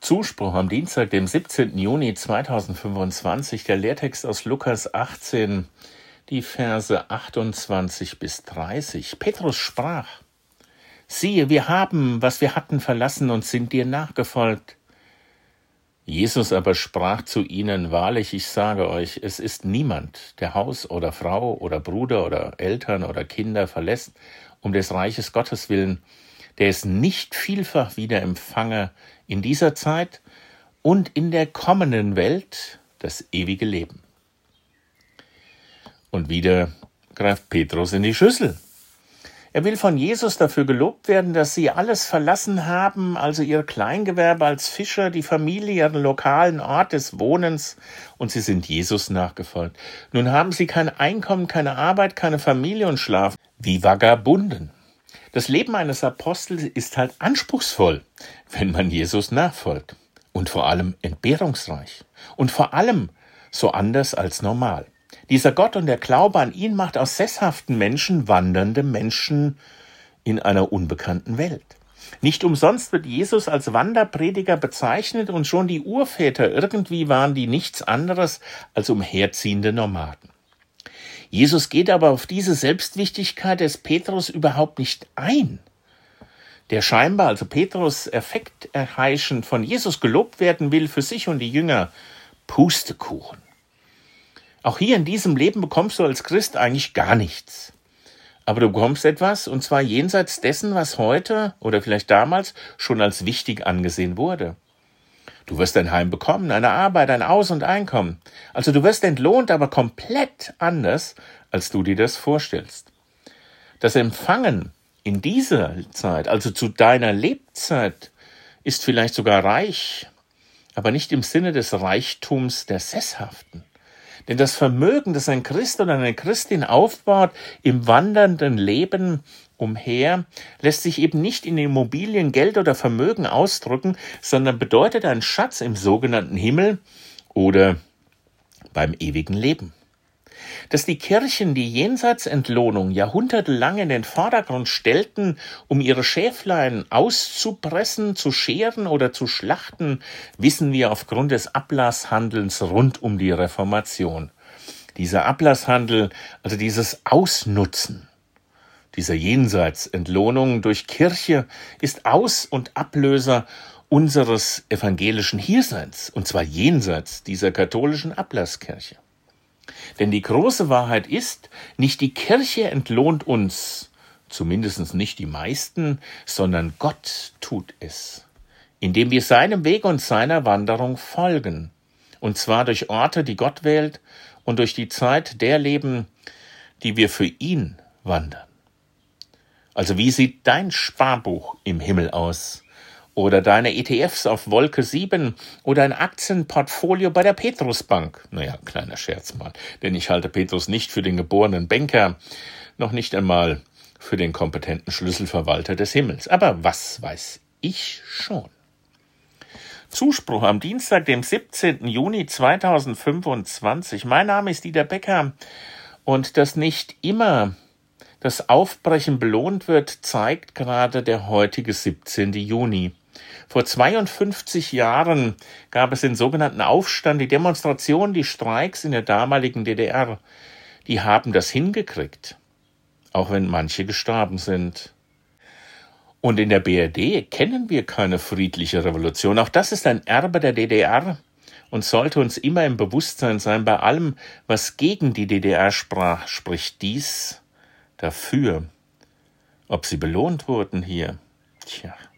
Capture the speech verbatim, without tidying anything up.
Zuspruch am Dienstag, dem siebzehnten Juni zweitausendfünfundzwanzig, der Lehrtext aus Lukas achtzehn, die Verse achtundzwanzig bis dreißig. Petrus sprach: Siehe, wir haben, was wir hatten, verlassen und sind dir nachgefolgt. Jesus aber sprach zu ihnen: Wahrlich, ich sage euch, es ist niemand, der Haus oder Frau oder Bruder oder Eltern oder Kinder verlässt, um des Reiches Gottes willen, der es nicht vielfach wieder empfange in dieser Zeit und in der kommenden Welt das ewige Leben. Und wieder greift Petrus in die Schüssel. Er will von Jesus dafür gelobt werden, dass sie alles verlassen haben, also ihr Kleingewerbe als Fischer, die Familie, ihren lokalen Ort des Wohnens, und sie sind Jesus nachgefolgt. Nun haben sie kein Einkommen, keine Arbeit, keine Familie und schlafen wie Vagabunden. Das Leben eines Apostels ist halt anspruchsvoll, wenn man Jesus nachfolgt. Und vor allem entbehrungsreich. Und vor allem so anders als normal. Dieser Gott und der Glaube an ihn macht aus sesshaften Menschen wandernde Menschen in einer unbekannten Welt. Nicht umsonst wird Jesus als Wanderprediger bezeichnet und schon die Urväter irgendwie waren die nichts anderes als umherziehende Nomaden. Jesus geht aber auf diese Selbstwichtigkeit des Petrus überhaupt nicht ein. Der scheinbar, also Petrus, effekterheischend von Jesus gelobt werden will für sich und die Jünger, Pustekuchen. Auch hier in diesem Leben bekommst du als Christ eigentlich gar nichts. Aber du bekommst etwas, und zwar jenseits dessen, was heute oder vielleicht damals schon als wichtig angesehen wurde. Du wirst ein Heim bekommen, eine Arbeit, ein Aus- und Einkommen. Also du wirst entlohnt, aber komplett anders, als du dir das vorstellst. Das Empfangen in dieser Zeit, also zu deiner Lebzeit, ist vielleicht sogar reich, aber nicht im Sinne des Reichtums der Sesshaften. Denn das Vermögen, das ein Christ oder eine Christin aufbaut im wandernden Leben umher, lässt sich eben nicht in Immobilien, Geld oder Vermögen ausdrücken, sondern bedeutet einen Schatz im sogenannten Himmel oder beim ewigen Leben. Dass die Kirchen die Jenseitsentlohnung jahrhundertelang in den Vordergrund stellten, um ihre Schäflein auszupressen, zu scheren oder zu schlachten, wissen wir aufgrund des Ablasshandelns rund um die Reformation. Dieser Ablasshandel, also dieses Ausnutzen dieser Jenseitsentlohnung durch Kirche, ist Aus- und Ablöser unseres evangelischen Hierseins, und zwar jenseits dieser katholischen Ablasskirche. Denn die große Wahrheit ist, nicht die Kirche entlohnt uns, zumindest nicht die meisten, sondern Gott tut es, indem wir seinem Weg und seiner Wanderung folgen, und zwar durch Orte, die Gott wählt, und durch die Zeit der leben, die wir für ihn wandern. Also wie sieht dein Sparbuch im Himmel aus? Oder deine E T Fs auf Wolke sieben oder ein Aktienportfolio bei der Petrusbank. Naja, kleiner Scherz mal, denn ich halte Petrus nicht für den geborenen Banker, noch nicht einmal für den kompetenten Schlüsselverwalter des Himmels. Aber was weiß ich schon? Zuspruch am Dienstag, dem siebzehnten Juni zweitausendfünfundzwanzig. Mein Name ist Dieter Becker, und dass nicht immer das Aufbrechen belohnt wird, zeigt gerade der heutige siebzehnte Juni. Vor zweiundfünfzig Jahren gab es den sogenannten Aufstand, die Demonstrationen, die Streiks in der damaligen D D R. Die haben das hingekriegt, auch wenn manche gestorben sind. Und in der B R D kennen wir keine friedliche Revolution. Auch das ist ein Erbe der D D R und sollte uns immer im Bewusstsein sein. Bei allem, was gegen die D D R sprach, spricht dies dafür. Ob sie belohnt wurden hier? Tja.